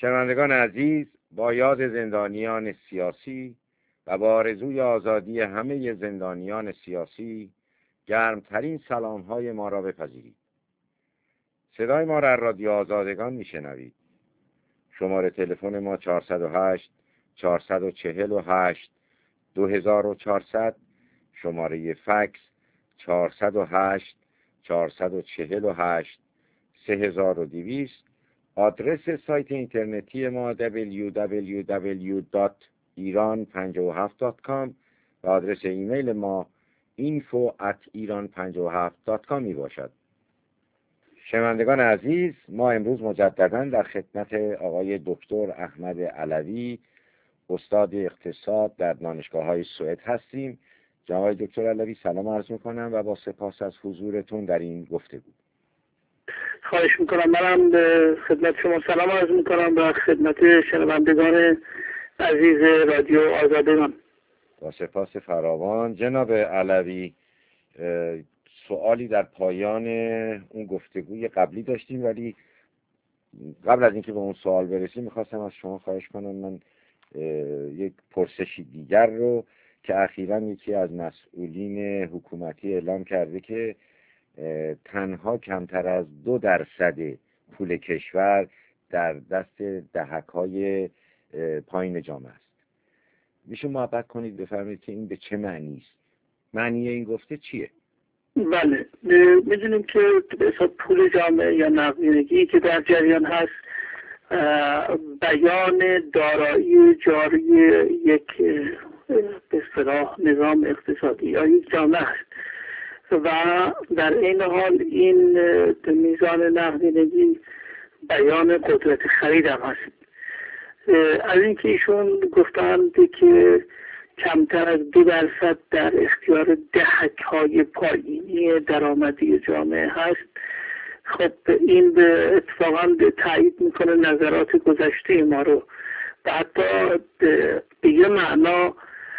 شنوندگان عزیز، با یاد زندانیان سیاسی و با آرزوی آزادی همه زندانیان سیاسی گرمترین سلام‌های ما را بپذیرید. صدای ما را از رادیو آزادگان میشنوید. شماره تلفن ما 408 448 2400، شماره فکس 408 448 3200، آدرس سایت اینترنتی ما www.iran57.com و آدرس ایمیل ما info@iran57.com می باشد. شنوندگان عزیز، ما امروز مجددا در خدمت آقای دکتر احمد علوی، استاد اقتصاد در دانشگاه‌های سوئد هستیم. جناب دکتر علوی، سلام عرض می‌کنم و با سپاس از حضورتون در این گفتگو. خواهش میکنم. منم به خدمت شما سلام عرض میکنم و خدمت شنوندگان عزیز رادیو آزادگان. با سپاس فراوان. جناب علوی، سوالی در پایان اون گفتگوی قبلی داشتیم، ولی قبل از اینکه به اون سوال برسیم میخواستم از شما خواهش کنم من یک پرسشی دیگر رو که اخیراً یکی از مسئولین حکومتی اعلام کرده که تنها کمتر از 2% پول کشور در دست دهک‌های پایین جامعه است. میشه محبت کنید بفرمایید که این به چه معنی است؟ معنی این گفته چیه؟ بله، میدونیم که به حساب پول جامعه یا نقدینگی که در جریان هست بیان دارایی جاری یک به اصطلاح نظام اقتصادی یا یک جامعه است و در این حال این میزان نقدینگی بیان قدرت خرید هم هست. از اینکه ایشون گفتند که کمتر از 2% در اختیار دهک‌های پایینی درآمدی جامعه هست، خب این به اتفاقا تایید میکنه نظرات گذشته ما رو و حتی به یه معنا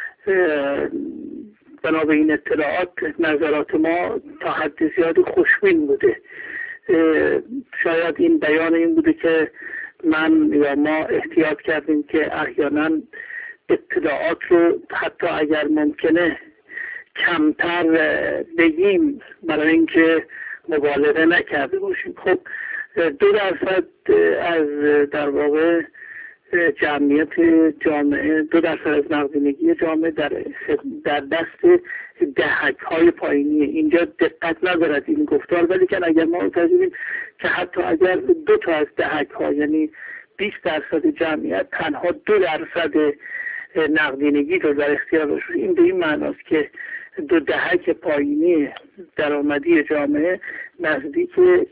بنا به این اطلاعات نظرات ما تا حد زیادی خوشبین بوده. شاید این بیان این بوده که من یا ما احتیاط کردیم که احیانا اطلاعات رو حتی اگر ممکنه کمتر بگیم برای اینکه مبالغه نکرده باشیم. خب 2% از در واقع جمعیت جامعه، 2% از نقدینگی جامعه در دست دهک‌های پایینی. اینجا دقت ندارد این گفتار، ولی که اگر ما بپذیریم که حتی اگر 2 تا از دهک‌ها یعنی 20% جمعیت تنها 2% نقدینگی رو در اختیار باشه، این به این معناست که 2 دهک پایینی درآمدی جامعه نزدیک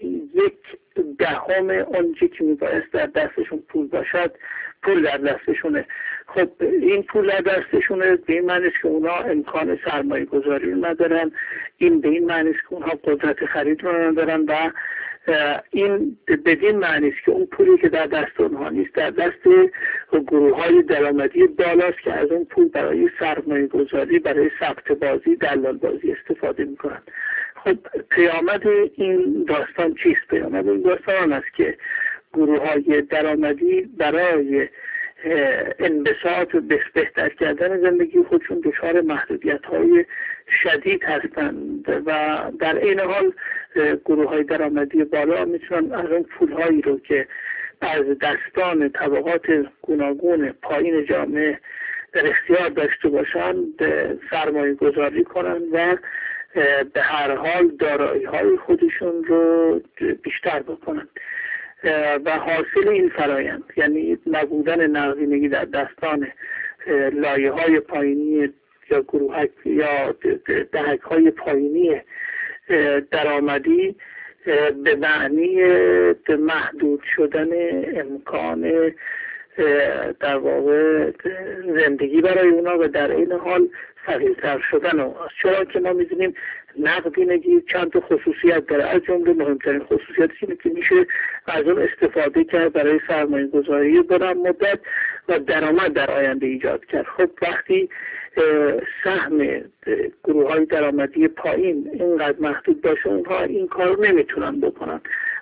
1/10 اونچه که میبایست در دستشون پول باشد پول در دستشونه. خب این پول در دستشونه به این معنی است که اونا امکان سرمایه گذاری رو ندارن، این به این معنی است که اونها قدرت خرید رو ندارن و این بدین معنی است که اون پولی که در دست اونها نیست در دست گروه های درآمدی بالاست که از اون پول برای سرمایه گذاری، برای ثبت بازی، دلال بازی استفاده میکنن. خب پیامد این داستان چیست؟ پیامد این داستان است که گروه های درآمدی برای انبساط و بهتر کردن زندگی خودشون دچار محدودیت‌های شدید هستند و در این حال گروه‌های درآمدی بالا میتونن از اون پول‌هایی رو که از دستان طبقات گوناگون پایین جامعه در اختیار داشته باشند سرمایه گذاری کنن و به هر حال دارایی‌های خودشون رو بیشتر بکنن و حاصل این فرایند یعنی نبودن نقدینگی در دستان لایه‌های پایینی یا گروه‌های یا دهک‌های پایینی درآمدی به معنی محدود شدن امکان در واقع زندگی برای اونا و در این حال فقیرتر شدن اوست. چرا که ما می‌دونیم نقدینگی چند تا خصوصیت داره، از جمله مهمترین خصوصیتش اینه که میشه از اون استفاده کرد برای سرمایه گذاری بلند مدت و درآمد در آینده ایجاد کرد. خب وقتی سهم گروه‌های درآمدی پایین اینقدر محدود باشه اونها این کار نمیتونن بکنن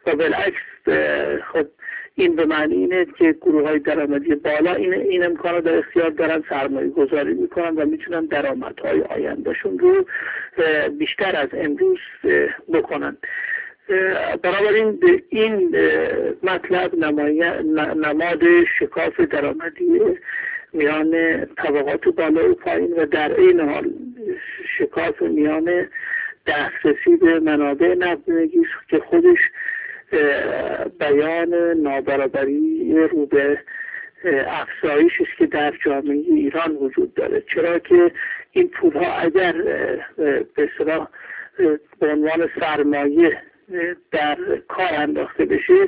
و بالعکس خب این به معنی اینه که گروه های درآمدی بالا این امکان رو در اختیار دارن، سرمایه گذاری میکنن و میتونن درآمدهای آیندهشون رو بیشتر از امروز بکنن. بنابراین این مطلب نماد شکاف درآمدی میان طبقات بالا و پایین و در این حال شکاف میان دسترسی به منابع نقدینگی که خودش بیان نابرابری رو به افزایشی است که در جامعه ایران وجود داره. چرا که این پولها اگر به اصطلاح به عنوان سرمایه در کار انداخته بشه،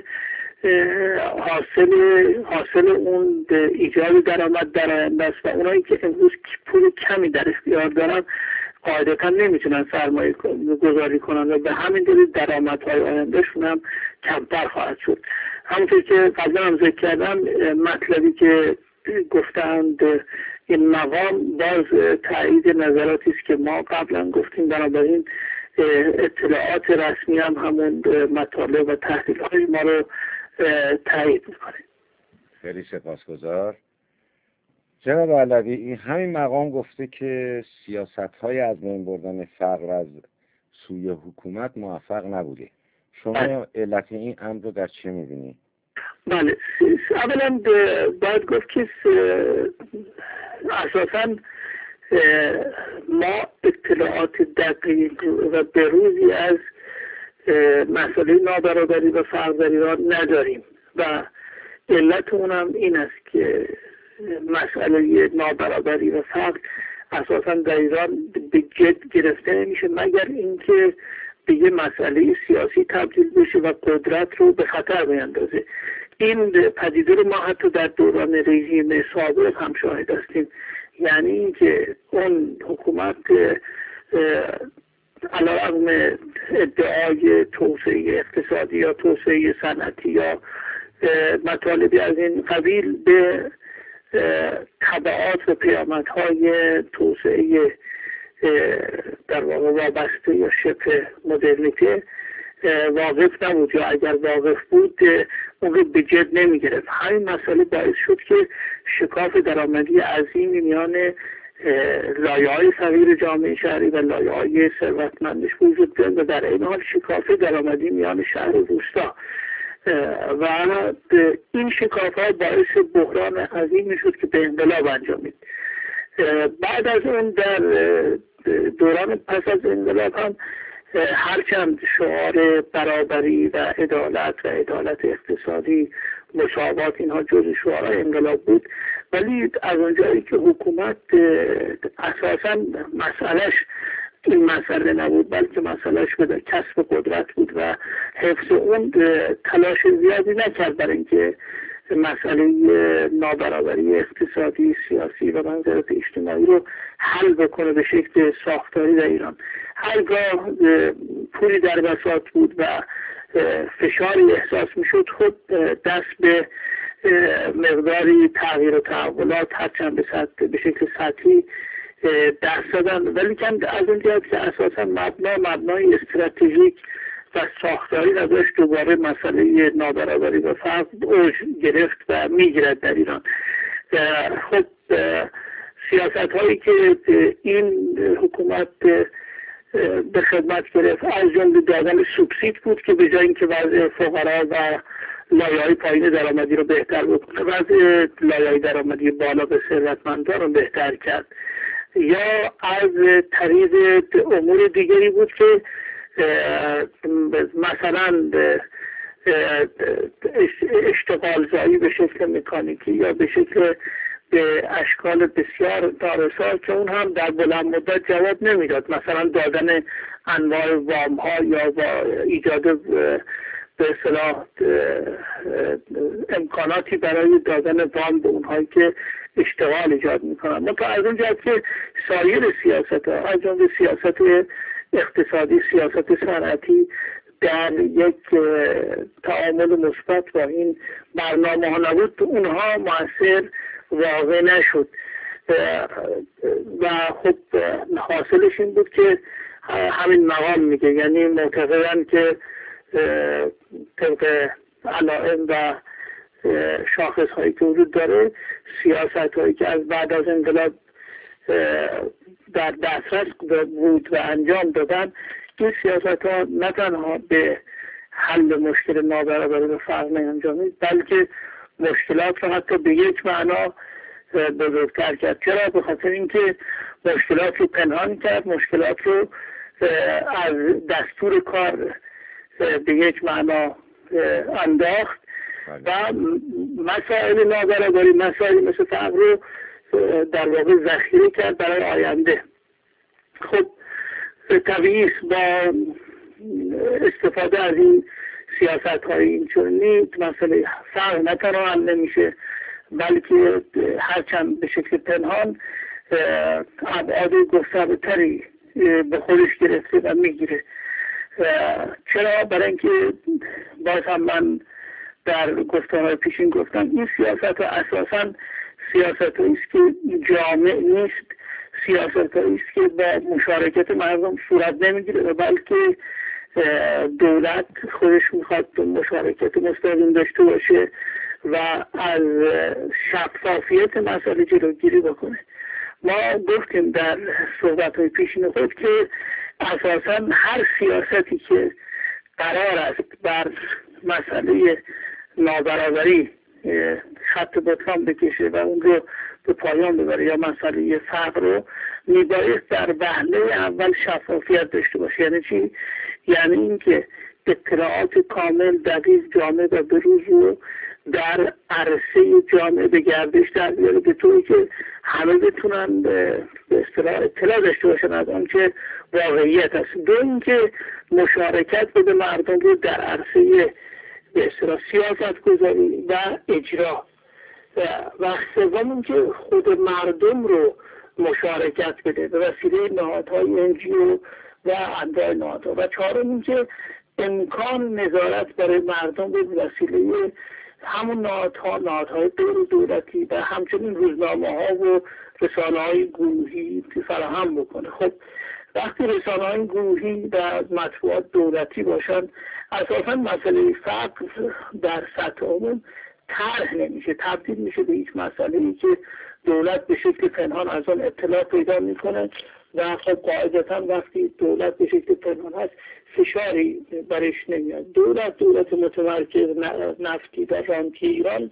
حاصل اون ایجاد درآمد در آینده است و اونایی که امروز پول کمی در اختیار دارن قاعدتا نمیتونن سرمایه گذاری کنن و به همین دلیل درآمدهای آیندهشون هم کمتر خواهد شد. همونطور که قبلا هم ذکر کردم، مطلبی که گفتند این مقام باز تایید نظراتی است که ما قبلا گفتیم، بنابراین اطلاعات رسمی هم همون مطالب و تحلیل‌های ما رو تایید میکنه. خیلی سپاسگزار. جناب علوی، این همین مقام گفته که سیاست‌های از بین بردن فقر از سوی حکومت موفق نبوده. شما علت این امر رو در چه می‌بینید؟ بله، اولا باید گفت که اساساً ما اطلاعات دقیق و بروزی از مسئله نابرابری و فقر در ایران نداریم و علت اونم این است که مسئله نابرابری و فقر اساساً در ایران به جد گرفته نمیشه مگر اینکه به یه مسئله سیاسی تبدیل بشه و قدرت رو به خطر بیندازه. این پدیده رو ما حتی در دوران رژیم سابق هم شاهد هستیم، یعنی اینکه اون حکومت علیرغم ادعای توسعه اقتصادی یا توسعه صنعتی یا مطالبی از این قبیل به تبعات و پیامدهای توسعه در واقع وابسته یا شبه مدرنیته واقف نبود، یا اگر واقف بود اون رو به جد نمی گرفت. همین مسئله باعث شد که شکاف درآمدی عظیمی میان لایه‌های فقیر جامعه شهری و لایه‌های ثروتمندش وجود بیاد و در این حال شکاف درآمدی میان شهر و روستا و این شکاف‌ها باعث بحران عظیمی شد که به انقلاب انجامید. بعد از اون در دوران پس از انقلاب هم هرچند شعار برابری و عدالت اقتصادی، مساوات، اینها جز شعارهای انقلاب بود، ولی از اونجایی که حکومت اساساً مسئلهش این مسئله نبود بلکه مسئلهش به کسب قدرت بود و حفظ اون، تلاش زیادی نکرد برای اینکه مسئله نابرابری اقتصادی، سیاسی و منظرات اجتماعی رو حل بکنه به شکل ساختاری در ایران. هرگاه پولی در بساط بود و فشاری احساس میشد، خود دست به مقداری تغییر و تحولات هرچند به شکل سطحی دست دادن، ولی کم از اون جهت که اساسا مبنای استراتژیک و ساختاری نداشت، دوباره مسئله نابرابری و فقر اوج گرفت و میگیرد در ایران. خب سیاست هایی که این حکومت به خدمت گرفت از جمله دادن سوبسید بود که به جای اینکه وضع فقرا و لایه‌های پایین درآمدی رو بهتر بکنه، وضع لایه‌های درآمدی بالا به ثروتمندان رو بهتر کرد، یا از طریق امور دیگری بود که مثلا اشتغال زایی به شکل مکانیکی یا به شکل به اشکال بسیار نارسا که اون هم در بلند مدت جواب نمیداد، مثلا دادن انواع وام ها یا با ایجاد به اصطلاح امکاناتی برای دادن وام به اونهایی که اشتغال ایجاد میکنن. منتها از اون جهت که سایر سیاست ها از جمله سیاست اقتصادی، سیاست صنعتی در یک تعامل مثبت با این برنامه ها نبود، اونها مؤثر واقع نشد و خب حاصلش این بود که همین مقام میگه، یعنی معتقدن که طبق علائم و شاخص هایی که وجود داره، سیاست هایی که از بعد از انقلاب در دسترس بود و انجام دادن، این سیاست ها نه تنها به حل مشکل نابرابری و فقر نمی‌انجامید، بلکه مشکلات رو حتی به یک معنا بزرگتر کرد. چرا؟ به خاطر اینکه مشکلات رو پنهان کرد، مشکلات رو از دستور کار به یک معنا انداخت و مسائل نابرابری، مسائل مثل فقر رو در واقع ذخیره کرد برای آینده. خب طبیعی است با استفاده از این سیاست های اینچنینی مسئله فقر نه تنها حل نمیشه، بلکه هرچند به شکل پنهان ابعاد گسترده‌تری به خودش گرفته و میگیره. چرا؟ برای اینکه باز هم من در گفتارهای پیشین گفتم این سیاست ها اساساً سیاست هایی است که جامع نیست، سیاست هایی است که با مشارکت مردم صورت نمیگیره، بلکه دولت خودش میخواد مشارکت مستقیم داشته باشه و از شفافیت مسئله جلوگیری بکنه. ما گفتیم در صحبت‌های پیشین خود که اساساً هر سیاستی که قرار است بر مسئله نابرابری خط بطلان بکشه و اون رو به پایان ببره یا مسئله فقر رو، میبایست در وهله اول شفافیت داشته باشه. یعنی چی؟ یعنی اینکه اطلاعات کامل، دقیق، جامع و بروز رو در عرصه جامعه به گردش در بیاره، به طوری که همه بتونن به اطلاع داشته باشن از آنچه واقعیت است. دو اینکه مشارکت بده مردم رو در عرصه به اصطلاح سیاست گذاری و اجرا، و سوم اینکه خود مردم رو مشارکت بده به وسیله نهادهای NGO و انواع نهادها، و چهارم اینکه امکان نظارت برای مردم به وسیله همون نهادهای غیر دولتی و همچنین روزنامه ها و رسانه های گروهی فراهم بکنه. خب وقتی رسانه های گروهی و مطبوعات دولتی باشن، اساسا مسئله فقر در سطح عموم طرح نمیشه، تبدیل میشه به هیچ مسئله‌ای که دولت به شکل پنهان از آن اطلاع پیدا میکنه و خب قاعدتا وقتی دولت به شکل پنهان هست فشاری برش نمیاد. دولت متمرکز نفتی و رانتی ایران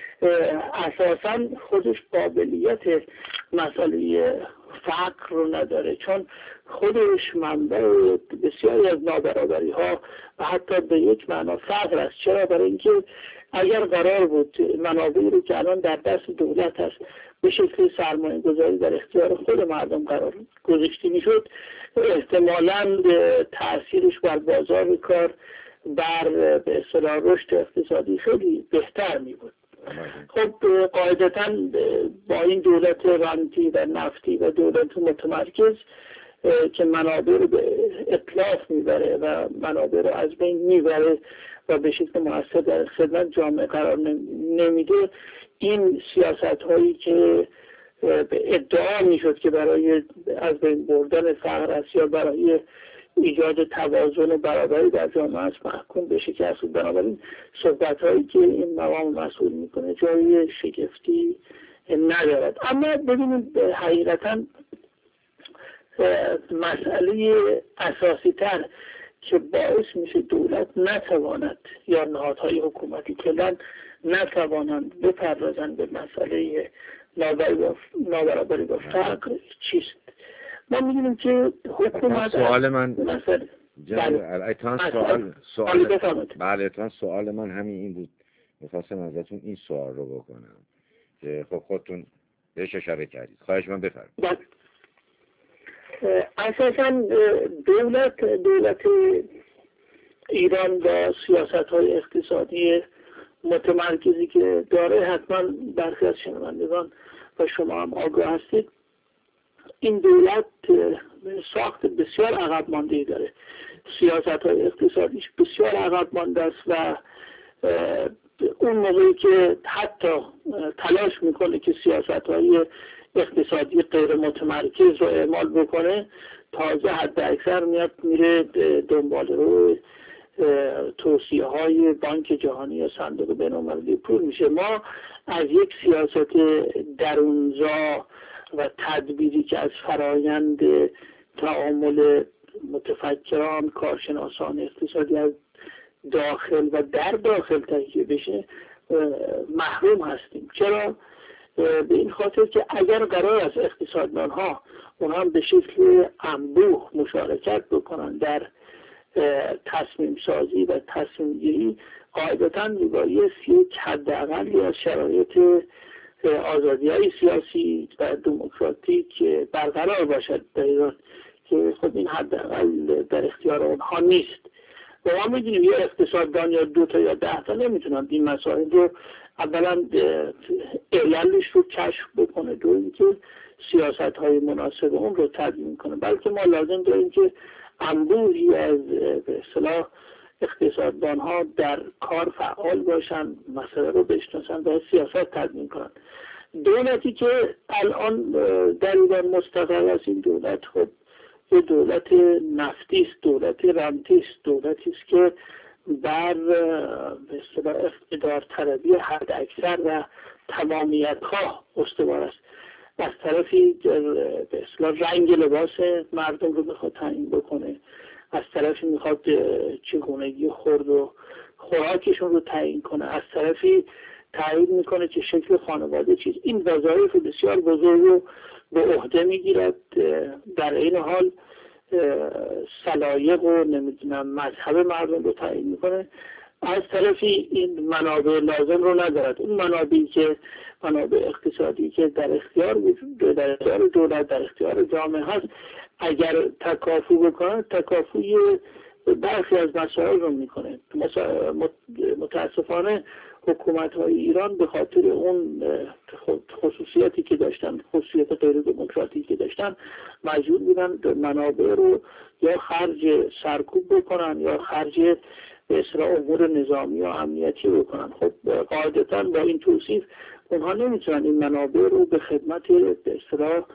اساسا خودش قابلیت مسئله فقر رو نداره، چون خودش منبع بسیاری از نابرابری ها و حتی به یک معنا فقر است. چرا؟ برای اینکه اگر قرار بود منابعی رو که الان در دست دولت هست به شکل سرمایه گذاری در اختیار خود مردم قرار گذاشته میشد، احتمالاً تأثیرش بر بازار کار، بر به اصطلاح رشد اقتصادی خیلی بهتر می بود. خب قاعدتاً با این دولت رانتی و نفتی و دولت متمرکز که منابع رو به اتلاف میبره و منابع رو از بین میبره و به شکل مؤثر در خدمت جامعه قرار نمیده، این سیاست هایی که به ادعا میشد که برای از بین بردن فقر است یا برای ایجاد توازن و برابری در جامعه است محکوم به شکست بود. بنابراین صحبت هایی که این مقام مسئول میکنه جای شگفتی ندارد. اما ببینید حقیقتا مسئله اساسی تر که باعث میشه دولت نتواند یا نهادهای حکومتی کلان نتوانند بپردازند به مسئله نابرابری و فقر چیست؟ ما می‌بینیم که حکومت سوال من سوال من همین این بود، می‌خواستم ازتون این سوال رو بکنم که خب خودتون بهش اشاره کردید. خواهش من بفرمایید. اساساً دولت ایران با سیاست‌های اقتصادی متمرکزی که داره، حتما برخی از شنوندگان و شما هم آگاه هستید، این دولت ساخت بسیار عقب مانده‌ای داره، سیاست‌های اقتصادیش بسیار عقب مانده است و اون موقعی که حتی تلاش میکنه که سیاست‌های اقتصادی غیر متمرکز رو اعمال بکنه، تازه حد اکثر میره دنبال رو توصیه های بانک جهانی یا صندوق بین‌المللی پول میشه. ما از یک سیاست درونزا و تدبیری که از فرایند تعامل متفکران، کارشناسان اقتصادی از داخل و در داخل تهیه بشه محروم هستیم. چرا؟ به این خاطر که اگر قرار است اقتصاددان ها اونها هم به شکل انبوه مشارکت بکنن در تصمیم سازی و تصمیم گیری، قاعدتاً میبایست یک حداقلی از شرایط آزادی‌های سیاسی و دموکراتیک برقرار باشد در ایران که خب این حداقل در اختیار اونها نیست. و ما می‌دونیم یه اقتصاددان یا 2 تا یا 10 تا نمیتونن این مسائل رو اولا عللش رو کشف بکنه، دو اینکه سیاست‌های مناسب اون رو تدوین کنه، بلکه ما لازم داریم که انبوهی از به اصطلاح اقتصاددان‌ها در کار فعال باشن، مسئله رو بشناسن و سیاست تدوین کنن. دولتی که الان در ایران مستقر است، این دولت خب یه دولت نفتی است، دولت رنتی است، دولتی است که بر به اصطلاح اقتدار طلبی حد اکثر و تمامیت‌ها استوار است. از طرفی به اصطلاح رنگ لباس مردم رو میخواد تعیین بکنه، از طرفی میخواد چگونگی خورد و خوراکشون رو تعیین کنه، از طرفی تعیین میکنه که شکل خانواده چیز. این وظایف بسیار بزرگ رو به عهده میگیرد، در این حال سلایق و نمیدونم مذهب مردم رو تعیین میکنه. از طرفی این منابع لازم رو ندارد. اون منابعی که منابع اقتصادی که در اختیار دولت، در اختیار جامعه هست، اگر تکافو بکنه، تکافوی برخی از مسائل رو میکنه. متاسفانه حکومت‌های ایران به خاطر اون خصوصیتی که داشتن، خصوصیت غیر دموکراتیکی که داشتن، مجبور بودن منابع رو یا خرج سرکوب بکنن یا خرج به اصطلاح امور نظامی و امنیتی بکنن. خب قاعدتاً با این توصیف اونها نمیتونن این منابع رو به خدمت به اصطلاح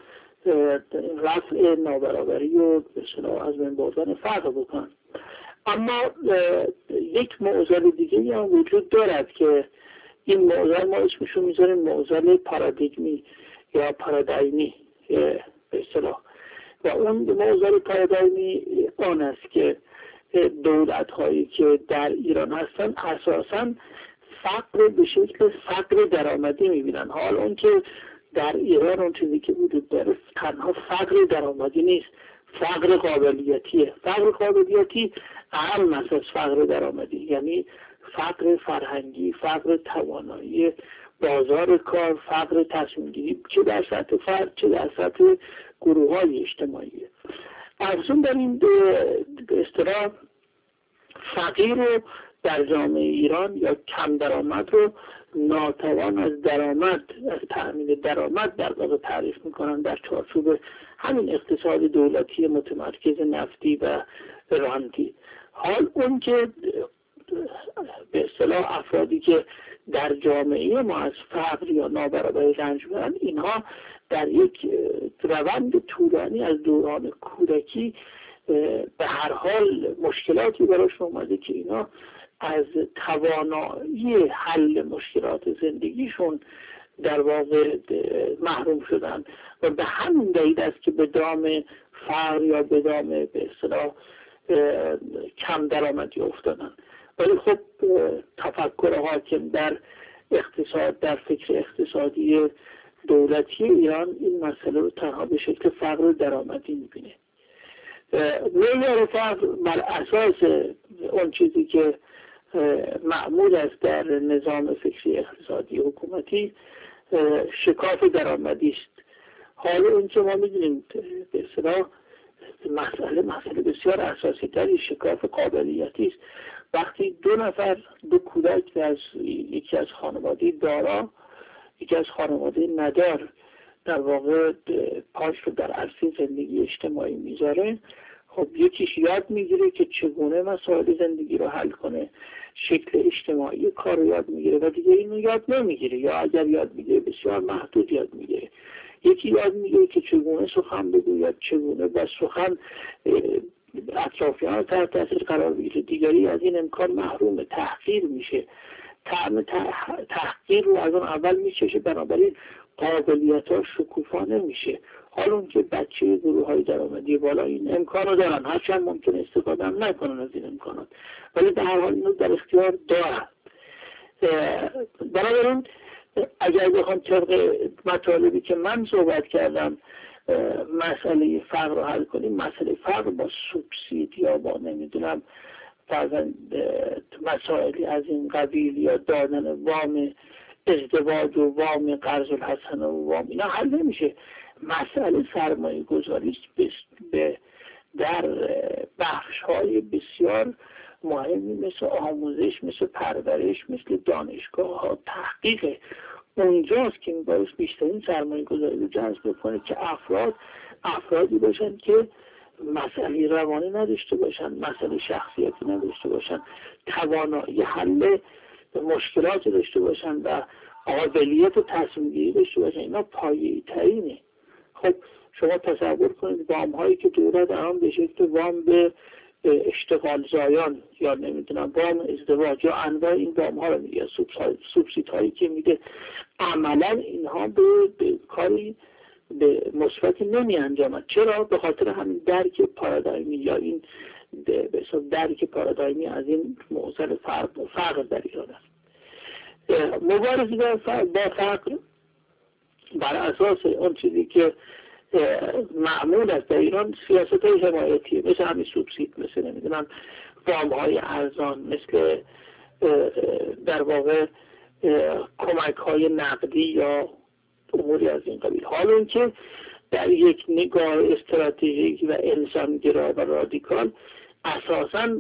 رفع نابرابری و به اصطلاح از بین بردن فقر بکنن. اما یک معضل دیگه هم وجود دارد که این معضل ما اسمشو میذاریم معضل پارادیگمی یا پارادایمی به اصطلاح. و اون معضل پارادایمی آن است که دولت هایی که در ایران هستن اساساً فقر به شکل فقر درآمدی میبینن. حال اون که در ایران اون چیزی که وجود داره تنها فقر درآمدی نیست، فقر قابلیتیه. فقر قابلیتی اهم است از فقر درآمدی، یعنی فقر فرهنگی، فقر توانایی بازار کار، فقر تصمیم گیری، چه در سطح فرد چه در سطح گروه های اجتماعی. افزون بر این به اصطلاح فقیر رو در جامعه ایران یا کم درآمد رو ناتوان از درآمد، از تأمین درآمد در واقع تعریف میکنن در چارچوب همین اقتصاد دولتی متمرکز نفتی و رانتی. حال اون که به اصطلاح افرادی که در جامعه ما از فقر یا نابرابری رنج میبرن، اینها در یک روند طولانی از دوران کودکی به هر حال مشکلاتی براش اومده که اینا از توانایی حل مشکلات زندگیشون در واقع محروم شدن و به همین دلیل است که به دام فقر یا به دام به اصطلاح کم درآمدی افتادن. ولی خب تفکر حاکم در اقتصاد، در فکر اقتصادی دولتی ایران این مسئله رو تنها به شکل فقر درآمدی میبینه. معیار فقر بر اساس اون چیزی که معمول است در نظام فکری اقتصادی حکومتی شکاف درآمدی است. حالا این که ما میدونیم به اصطلاح مسئله بسیار اساسی تری شکاف قابلیتی است. وقتی دو کودک از یکی از خانواده دارا یکی از خانواده ندار در واقع پاش رو در عرصه زندگی اجتماعی میذاره، خب یکیش یاد میگیره که چگونه مسائل زندگی رو حل کنه، شکل اجتماعی کار رو یاد میگیره و دیگه اینو یاد نمیگیره یا اگر یاد میگیره بسیار محدود یاد میگیره. یکی یاد میگیره که چگونه سخن بگوید، چگونه با سخن اطرافیان رو تحت تاثیر قرار بگیره، دیگری از این امکان محروم، تحقیر میشه، طعم تحقیر رو از اون اول میچشه، بنابراین قابلیت‌ها شکوفا نمیشه. حالا اون که بچه گروه های درآمدی بالا این امکان رو دارن، هرچند ممکن استفاده هم نکنن از این امکانات، ولی به هر حال اینو در اختیار دارن. بنابراین اگر بخوام طبق مطالبی که من صحبت کردم مسئله فقر رو حل کنیم، مسئله فقر با سوبسید یا با نمیدونم فرضاً مسائلی از این قبیل یا دادن وام ازدواج و وام قرض الحسنه و وام اینا حل نمیشه. مسئله سرمایه گذاری در بخش های بسیار مهمی مثل آموزش، مثل پرورش، مثل دانشگاه ها، تحقیق اونجاست که باعث بیشترین سرمایه گذاری رو جذب کنه که افرادی باشن که مسئله روانی نداشته باشن، مسئله شخصیتی نداشته باشن، توانایی حل مشکلات داشته باشن و قابلیت تصمیم گیری داشته باشن. اینا پایه‌ای ترینه. خب شما تصور کنید وام هایی که دولت الان به شکل وام به اشتغال زایان یا نمیدونم وام ازدواج یا انواع این وام ها رو میگه، سوبسید هایی که میده، عملا اینها به کاری به مثبتی نمی انجامد. چرا؟ به خاطر همین درک پارادایمی یا این به حساب درک پارادایمی از این موضوع فقر در ایران است. مبارزه با فقر بر اساس اون چیزی که معمول است در ایران سیاست های حمایتیه، مثل همین سوبسید، مثل نمیدونم وام های ارزان، مثل در واقع کمک های نقدی یا اموری از این قبیل. حالا اینکه در یک نگاه استراتژیک و انسانگرا و رادیکال اساساً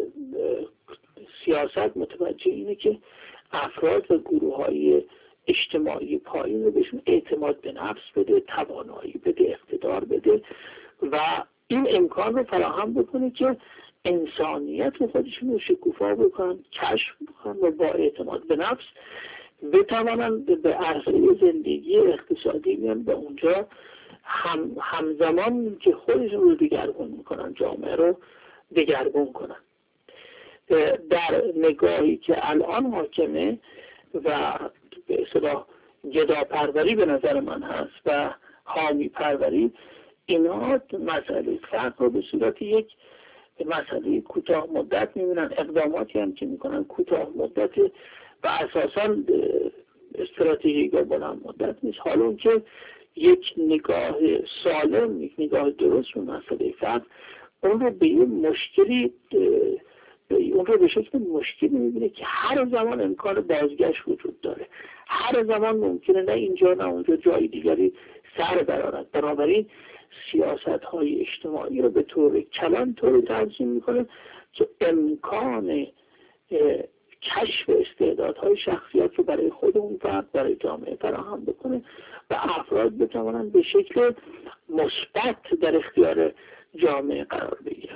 سیاست متوجه اینه که افراد و گروه های اجتماعی پایین رو بهشون اعتماد به نفس بده، توانایی بده، اقتدار بده و این امکان رو فراهم بکنه که انسانیت رو خودشون رو شکوفا بکنن، کشف بکنن و با اعتماد به نفس بتوانن به عرصه زندگی اقتصادی میان به اونجا همزمان که خودشون رو دگرگون میکنن، جامعه رو دگرگون کنن. در نگاهی که الان حاکمه و به اصطلاح گداپروری به نظر من هست و حامی پروری، اینا مسئله فقر رو به صورت یک مسئله کوتاه مدت میبینن، اقداماتی هم که میکنن کوتاه مدت و اساساً استراتژیک و بلند مدت نیست. حالا اون که یک نگاه سالم، یک نگاه درست به مسئله فقر اون رو به یه مشکلی اون رو به شکل مشکلی میبینه که هر زمان امکان بازگشت وجود داره، هر زمان ممکنه نه اینجا نه اونجا جای دیگری سر برآورد. بنابراین سیاست های اجتماعی رو به طور کلان طوری تنظیم میکنه که امکان کشف استعدادهای شخصیت رو برای خود اون فرد، برای جامعه فراهم بکنه و افراد بتوانن به شکل مثبت در اختیار جامعه قرار بگیرن.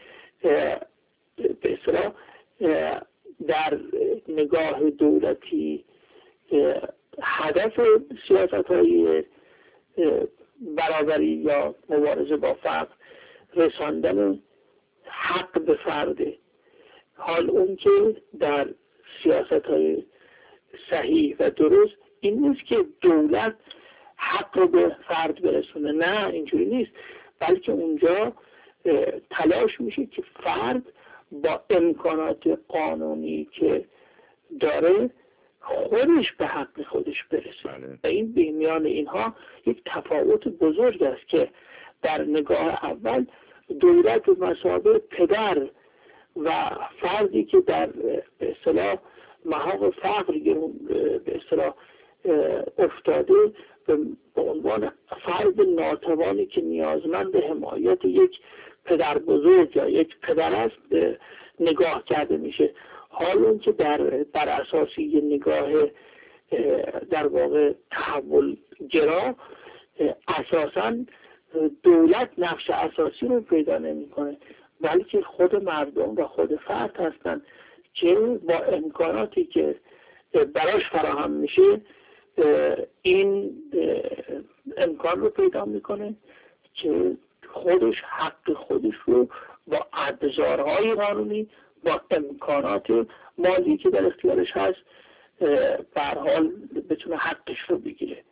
به اصطلاح در نگاه دولتی هدف سیاست‌های برابری یا مبارزه با فقر رساندن حق به فرده. حال اون که در سیاست‌های صحیح و درست این نیست که دولت حق رو به فرد برسونه، نه اینجوری نیست، بلکه اونجا تلاش میشه که فرد با امکانات قانونی که داره خودش به حق خودش برسه. و این میان اینها یک تفاوت بزرگ است که در نگاه اول دولت به مثابه پدر و فردی که در به اصطلاح محاق فقر به اصطلاح افتاده به عنوان فرد ناتوانی که نیازمند حمایت یک پدر بزرگ یا یک پدر است نگاه کرده میشه. حال اون که بر اساس یه نگاه در واقع تحول گرا اساساً دولت نقش اساسی رو پیدا نمیکنه، بلکه خود مردم و خود فرد هستن که با امکاناتی که براش فراهم میشه این امکان رو پیدا میکنه که خودش حق خودش رو با ابزارهای قانونی، با امکانات مالی که در اختیارش هست به هر حال بتونه حقش رو بگیره.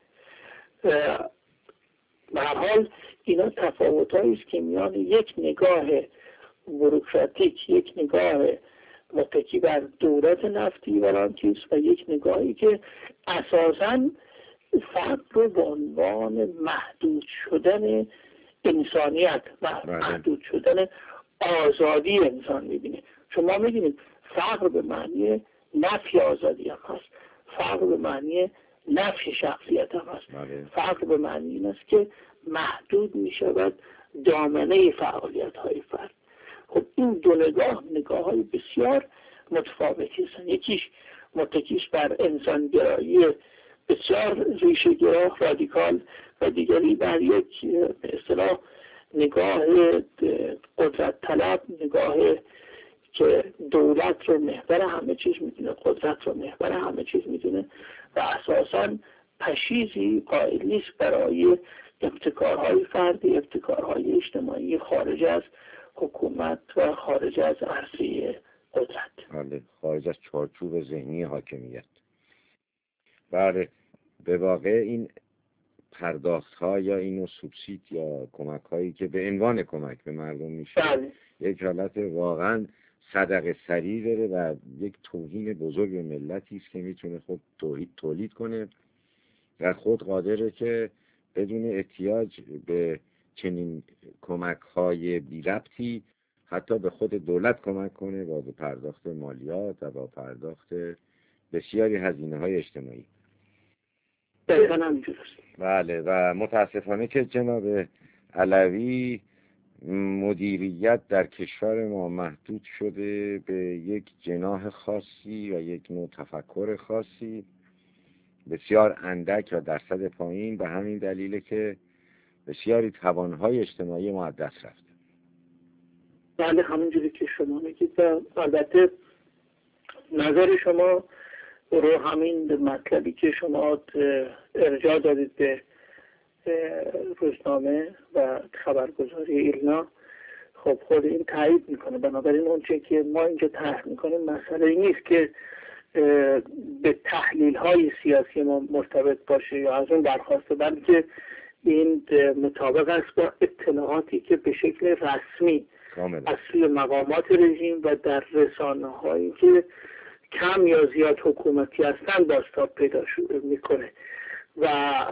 به هر حال اینا تفاوت‌هایی است که میان یک نگاه بوروکراتیک، یک نگاه متکی بر دولت نفتی و رانتیس و یک نگاهی که اساساً فقر رو به عنوان محدود شدن انسانیت و محدود شدن آزادی انسان میبینه. شما میبینید فقر به معنی نفی آزادی هم هست، فقر به معنی نفی شخصیت هم هست، فقر به معنی این است که محدود میشود دامنه فعالیت های فرد. خب این دو نگاه های بسیار متفاوتی هستند. یکیش متکیش بر انسانگرایی بسیار ریشه‌گرا رادیکال و دیگری بر یک به اصطلاح نگاه قدرت طلب، نگاه که دولت رو محور همه چیز میدونه، قدرت رو محور همه چیز میدونه و اساساً پشیزی قائل نیست برای ابتکارهای فردی، ابتکارهای اجتماعی خارج از حکومت و خارج از عرصه قدرت. بله، خارج از چارچوب ذهنی حاکمیت. بله، به واقع این پرداخت ها یا اینو سوبسید یا کمک هایی که به عنوان کمک به مردم میشه یک حالت واقعا صدقه سری داره و یک توهین بزرگ به ملتی است که میتونه خود تولید کنه و خود قادره که بدون احتیاج به چنین کمک های بی ربطی حتی به خود دولت کمک کنه با پرداخت مالیات و با پرداخت بسیاری هزینه های اجتماعی. بله، و متاسفانه که جناب علوی مدیریت در کشور ما محدود شده به یک جناح خاصی و یک نوع تفکر خاصی بسیار اندک و درصد پایین، به همین دلیله که بسیاری توانهای اجتماعی ما از دست رفته. بله، همونجوری که شما میگید و البته نظر شما رو همین مطلبی که شما ارجاع دادید به روزنامه و خبرگزاری ایلنا خب خود این تایید میکنه. بنابراین اونچه که ما اینجا طرح میکنیم مسئله این نیست که به تحلیل های سیاسی ما مرتبط باشه یا از اون برخواسته، بلکه این مطابق است با اطلاعاتی که به شکل رسمی از سوی مقامات رژیم و در رسانه هایی که کم یا زیاد حکومتی هستن بازتاب پیدا میکنه. و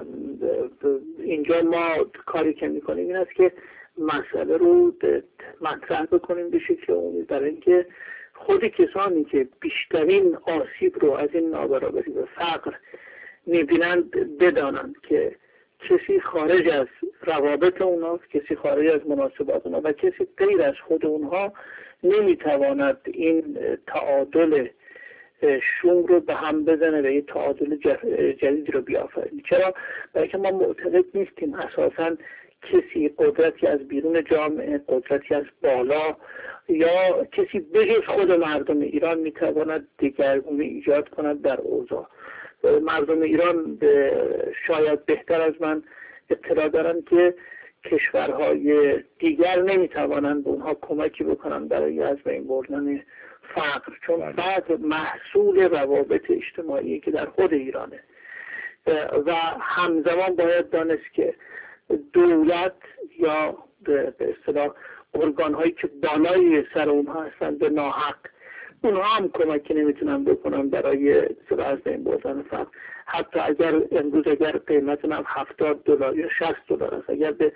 اینجا ما کاری که میکنیم این است که مسئله رو مطرح بکنیم به شکل عمومی، برای اینکه خود کسانی که بیشترین آسیب رو از این نابرابری و فقر میبینند بدانند که کسی خارج از روابط اوناست، کسی خارج از مناسبات اونا و کسی غیر از خود اونها نمیتواند این تعادل شوم رو به هم بزنه و یه تعادل جدید رو بیافرینه. چرا؟ برای که ما معتقد نیستیم اساساً کسی قدرتی از بیرون جامعه، قدرتی از بالا یا کسی بجز خود مردم ایران میتواند دگرگونی ایجاد کند در اوضاع. مردم ایران شاید بهتر از من اطلاع دارن که کشورهای دیگر نمیتوانند به اونها کمکی بکنن برای از بین بردن فقر، چون فقر محصول روابط اجتماعی که در خود ایرانه و همزمان باید دانست که دولت یا به اصطلاح ارگان هایی که بالای سر اونها هستن به ناحق اونها هم کمکی نمیتونن بکنن برای از بین بردن فقر. حتی امروز اگر قیمت هم $70 یا $60 است، اگر به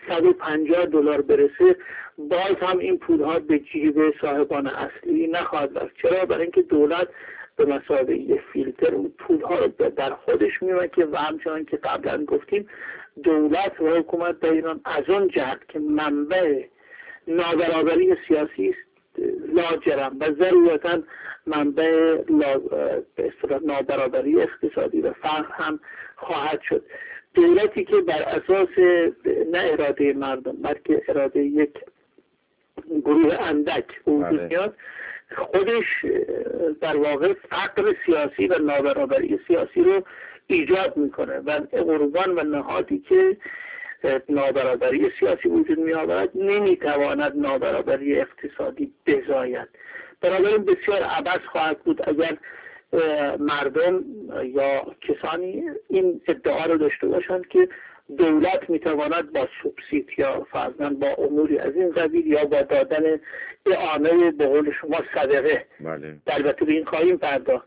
$150 برسه باز هم این پولها به جیب صاحبان اصلی نخواهد رفت. چرا؟ برای اینکه دولت به مثابه یه فیلتر اون پولها رو در خودش میمکه و همچنان که قبلا گفتیم دولت و حکومت در ایران از اون جهت که منبع نابرابری سیاسی است لاجرم و ضرورتا منبع نابرابری اقتصادی و فقر هم خواهد شد. دولتی که بر اساس نه اراده مردم بلکه اراده یک گروه اندک وجود میاد، خودش در واقع فقر سیاسی و نابرابری سیاسی رو ایجاد میکنه و ارگان و نهادی که نابرابری سیاسی وجود می آورد، نمی تواند نابرابری اقتصادی بزاید. بنابراین بسیار عبث خواهد بود اگر مردم یا کسانی این ادعا رو داشته باشند که دولت میتواند با سوبسید یا فرضاً با اموری از این قبیل یا با دادن اعانه به قول شما صدقه، البته به این خواهیم پرداخت،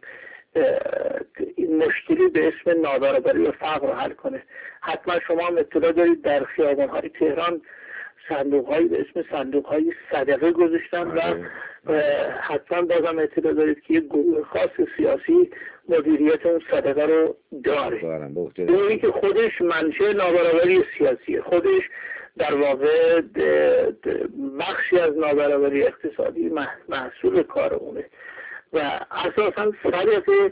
این مشکلی به اسم نابرابری و فقر رو حل کنه. حتما شما هم اطلاع دارید در خیابان‌های تهران صندوق‌هایی به اسم صندوق‌های صدقه گذاشتن و حتما بازم اطلاع دارید که یک گروه خاص سیاسی مدیریت اون صدقه رو داره. اینی که خودش منشأ نابرابری سیاسیه، خودش در واقع بخشی از نابرابری اقتصادی محصول کار اونه و اساساً صدقه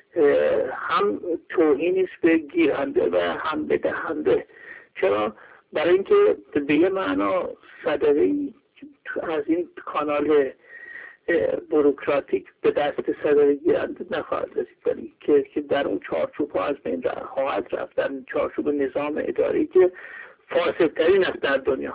هم توهینی است به گیرنده و هم به دهنده. چرا؟ برای اینکه به یه معنا صدقه از این کانال بوروکراتیک به دست صدقه گیرنده نخواهد رسید، ولی که در اون چارچوب ها از بین خواهد رفت، در چارچوب نظام اداری که فاسدترین است در دنیا،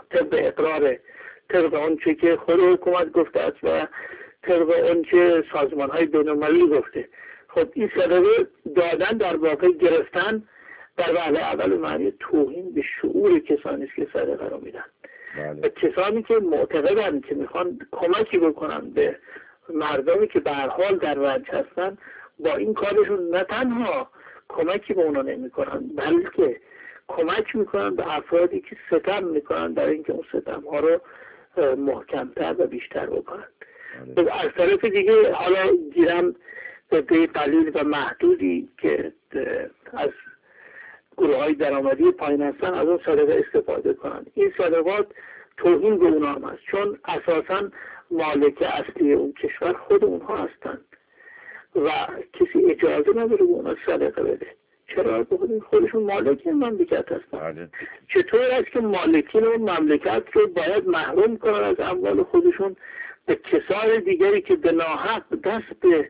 طبق اونچه که خود حکومت گفته است و طبق اونچه سازمان های بین‌المللی گفته. خب این صدقه دادن در واقع گرفتن در وهله اول معنی توهین به شعور کسانی است که صدقه رو میدن. و کسانی که معتقدن که میخوان کمکی بکنن به مردمی که به هر حال در رنج هستن، با این کارشون نه تنها کمکی به اونا نمیکنن، بلکه کمک میکنن به افرادی که ستم میکنن در اینکه اون ستم ها رو محکمتر و بیشتر بکنن. از طرف دیگه حالا گیرم به قلیل و محدودی که از گروه های درآمدی پایین هستن از اون صدقه استفاده کنن. این صدقات توهین به اونها هم هست، چون اساسا مالک اصلی اون کشور خود اونها هستن و کسی اجازه نداره به اونها صدقه بده. چرا؟ بخاطر خودشون مالک این مملکت هستن. چطور است که مالکین اون مملکت رو باید محروم کنن از اموال خودشون به کسان دیگری که به ناحق دست به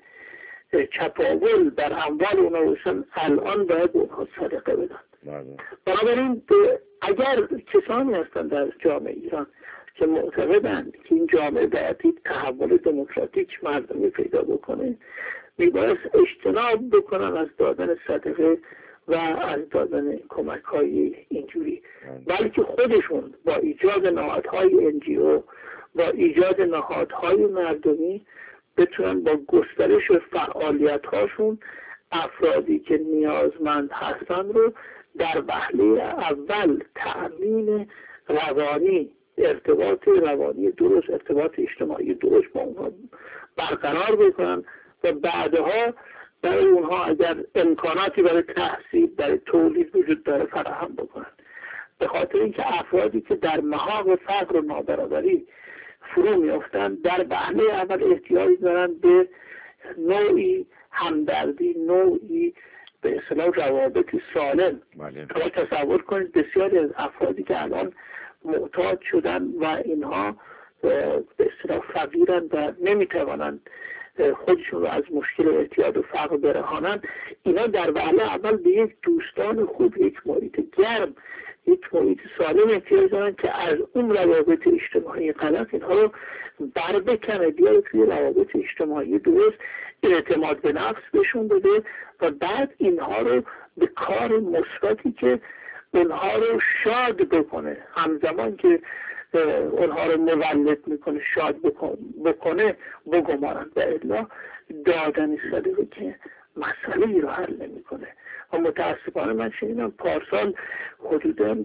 چپاول در اموال اونها باشن الان باید اونها صدقه بدن. بنابراین اگر کسانی هستن در جامعه ایران که معتقدند که این جامعه باید تحول دموکراتیک مردمی پیدا بکنه، میباید اجتناب بکنن از دادن صدقه و از دادن کمک های اینجوری، بلکه خودشون با ایجاد نهادهای NGO با ایجاد نهادهای مردمی بتونن با گسترش فعالیت هاشون افرادی که نیازمند هستن رو در وهله اول تأمین روانی، ارتباط روانی درست، ارتباط اجتماعی درست با اونها برقرار بکنن و بعدها برای اونها اگر امکاناتی برای تحصیل، برای تولید وجود داره فراهم بکنن. به خاطر اینکه افرادی که در محاق فقر و نابرابری فرو میافتن در وهله اول احتیاج دارن به نوعی همدردی، نوعی به اصطلاح روابط سالم. شما تصور کنید بسیاری از افرادی که الان معتاد شدن و اینها به اصطلاح فقیرن و نمیتوانند خودشون رو از مشکل اعتیاد و فقر برهانن، اینا در وهله اول به یک دوستان خوب، یک محیط گرم، یک محیط سالم احتیاج دارن که از اون روابط اجتماعی غلط اینها رو بر بکنه، بیاره توی روابط اجتماعی درست، اعتماد به نفس بهشون بده و بعد اینها رو به کار مثبتی که اونها رو شاد بکنه، همزمان که اونها رو مولد میکنه شاد بکنه بگمارن. و الا دادن صدقه که مسئله ای رو حل نمیکنه. و متاسفانه من شنیدم پارسال حدوداً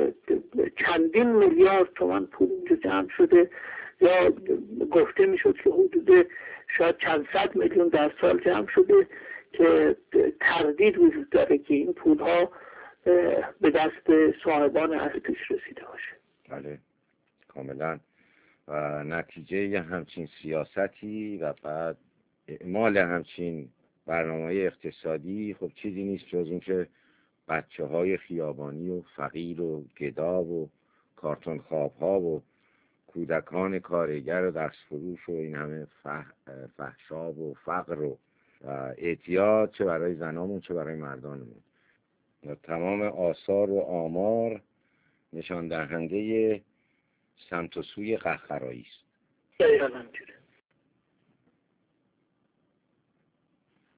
چندین میلیارد تومان پول اینجا جمع شده، یا گفته میشد که حدود شاید چند صد میلیون در سال جمع شده که تردید وجود داره که این پول ها به دست صاحبان اصلیش رسیده باشه. بله کاملا. و نتیجه همچین سیاستی و بعد اعمال همچین برنامه اقتصادی خب چیزی نیست جز این که بچه های خیابانی و فقیر و گدا و کارتون خواب ها و کودکان کارگر و دست فروش و این همه فحشا و فقر و اعتیاد، چه برای زنامون چه برای مردانمون. تمام آثار و آمار نشان دهنده سمت و سوی قهقرایی است. دقیقاً همینجوره.